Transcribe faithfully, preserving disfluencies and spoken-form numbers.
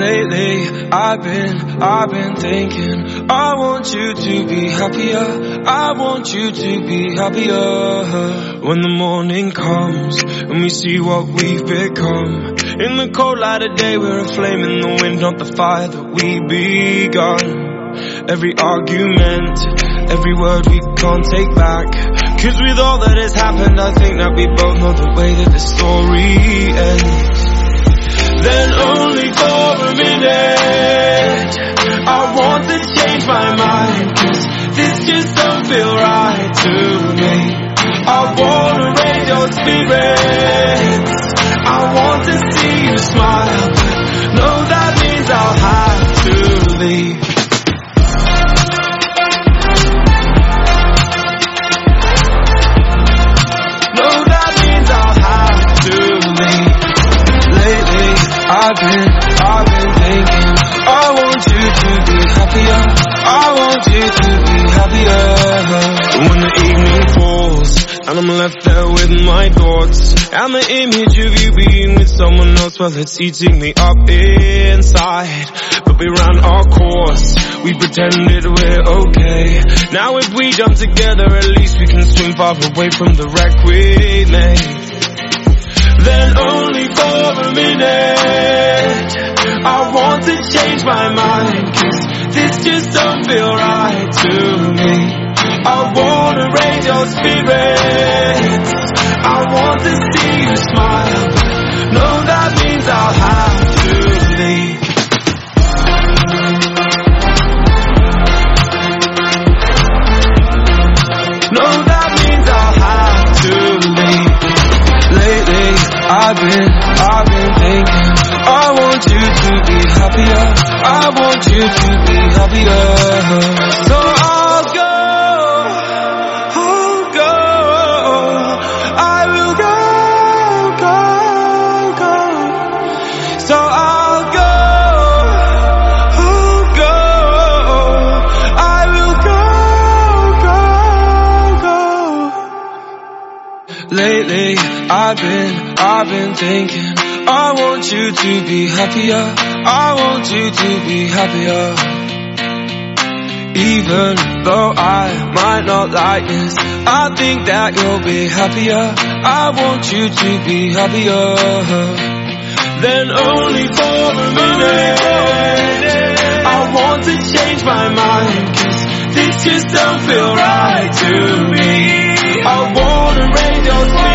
Lately, I've been, I've been thinking, I want you to be happier, I want you to be happier. When the morning comes, and we see what we've become, in the cold light of day, we're a flame in the wind, not the fire that we begun. Every argument, every word we can't take back, cause with all that has happened, I think that we both know the way that the story ends. Then only for a minute, I want to change my mind, cause this just don't feel right to me. I wanna raise your spirits, I want to see you smile, but no, that means I'll have to leave. No, that means I'll have to leave. Lately, I've been, I've been thinking, I want you to be happier, I want you to be happier. When the evening falls, and I'm left there with my thoughts, and the image of you being with someone else, well, it's eating me up inside. But we ran our course, we pretended we're okay. Now if we jump together, at least we can swim far away from the wreck we made. Then only for a minute, I want to change my mind, cause this just don't feel right to me. I wanna raise your spirits, I want to see you smile, but no, that means I'll have to leave. No, that means I'll have to leave. Lately, I've been, I've been thinking, I want you to be happier, I want you to be happier. So I'll go, I'll go, I will go, go, go. So I'll go, I'll go, I will go, go, go. Lately, I've been, I've been thinking, I want you to be happier, I want you to be happier. Even though I might not like this, I think that you'll be happier, I want you to be happier. Then only for a minute, I want to change my mind, cause this just don't feel right to me. I wanna raise your spirit,